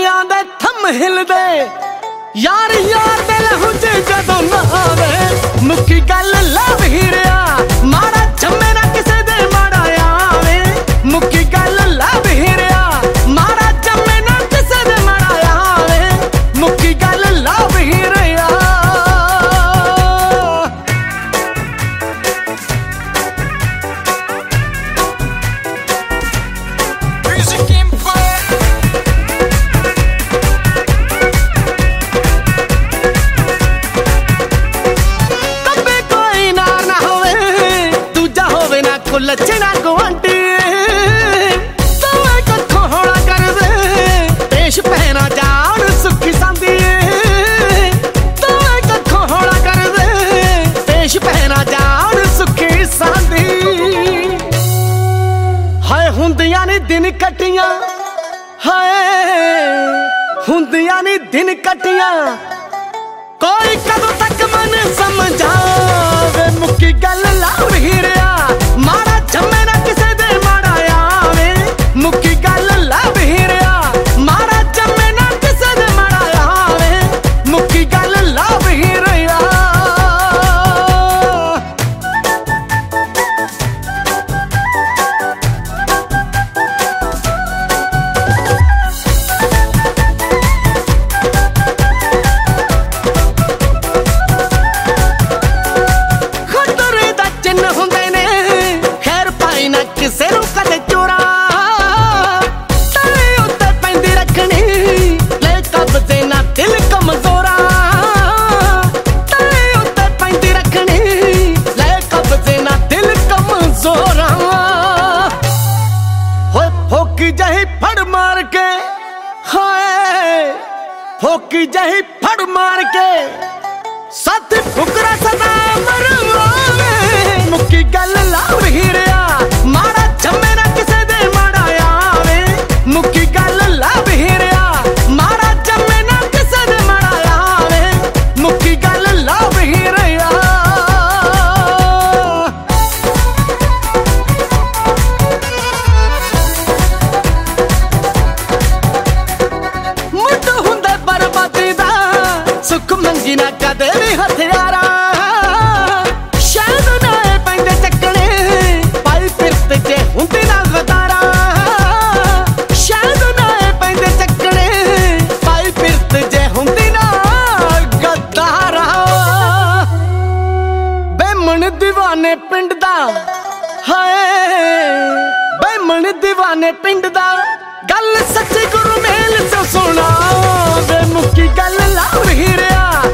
यारां दे थम हिलदे यार यार दे लहू च जदों ना आवे मुक्की गल लव हीरिया माड़ा जम्मे ना किसे दे माड़ा आवे मुक्की गल लव हीरिया माड़ा जम्मे ना किसे दे माड़ा आवे मुक्की गल लव हीरिया लचना गुआंटी तोए कथों होला कर दे पेश पहना जान सुखी सांदी तोए कथों होला कर दे पेश पहना जान सुखी सांदी हाय हुंदियां नी दिन कटियां हाय हुंदियां नी दिन कटियां कोई कदों तक मन समझावे मुक्की गल लव हीरिया माड़ा जम्मे ना किसे दे माड़ा आवे मुक्की गल लव हीरिया माड़ा जम्मे ना किसे दे माड़ा आवे मुक्की गल लव हीरिया ਕਿਸੇ ਨੂੰ ਕਦੇ ਚੋਰਾ ਤੇਰੇ ਉੱਤੇ ਪੈਂਦੀ ਰੱਖਣੀ ਲੈ ਕਬਜ਼ੇ ਨਾ ਦਿਲ ਕਮਜ਼ੋਰਾ ਤੇਰੇ ਉੱਤੇ ਪੈਂਦੀ ਰੱਖਣੀ ਲੈ ਕਬਜ਼ੇ ਨਾ ਦਿਲ ਕਮਜ਼ੋਰਾ ਹੋਏ ਫੋਕੀ ਜਹੀ ਫੜ ਮਾਰ ਕੇ ਹਾਏ ਫੋਕੀ ਜਹੀ ਫੜ ਮਾਰ ਕੇ ਸੱਤ ਫੁਕਰਾ ਸਦਾ ਮਰਵਾਵੇ ਮੁੱਕੀ ਗੱਲ ਲਵ ਹੀਰਿਆ ਮਾੜਾ ਜੰਮੇ ਨਾ ਕਿਸੇ ਦੇ ਮਾੜਾ ਆਵੇ ਮੁੱਕੀ ਗੱਲ ਲਵ ਹੀਰਿਆ ਮਾੜਾ ਜੰਮੇ ਨਾ ਕਿਸੇ ਦੇ ਮਾੜਾ ਆਵੇ ਮੁੱਕੀ ਗੱਲ ਲਵ ਹੀਰਿਆ ਮੁੱਢ ਹੁੰਦਾ ਬਰਬਾਦੀ ਦਾ ਸੁੱਖ ਮੰਗੀ ਨਾ ਕਦੇ ਵੀ ਹਥਿਆਰਾ ਸ਼ਾਇਦ ਨਾ ਪੈਂਦੇ ਚੱਕਣੇ ਪਾਈ ਫਿਰਤ ਜੇ ਹੁੰਦੀ ਨਾ ਗਦਾਰਾ ਸ਼ਾਇਦ ਨਾ ਪੈਂਦੇ ਚੱਕਣੇ ਪਾਈ ਫਿਰਤ ਜੇ ਹੁੰਦੀ ਨਾ ਗਦਾਰਾ ਬੇਮਣ دیਵਾਨੇ ਪਿੰਡ ਦਾ ਹਾਏ ਬੇਮਣ دیਵਾਨੇ ਪਿੰਡ ਦਾ ਗੱਲ ਸੱਚੀ ਗੁਰੂ ਮੇਲ ਤੋਂ ਸੁਣਾ ਵੇ ਮੁੱਕੀ ਗੱਲ ਲਵ ਹੀਰਿਆ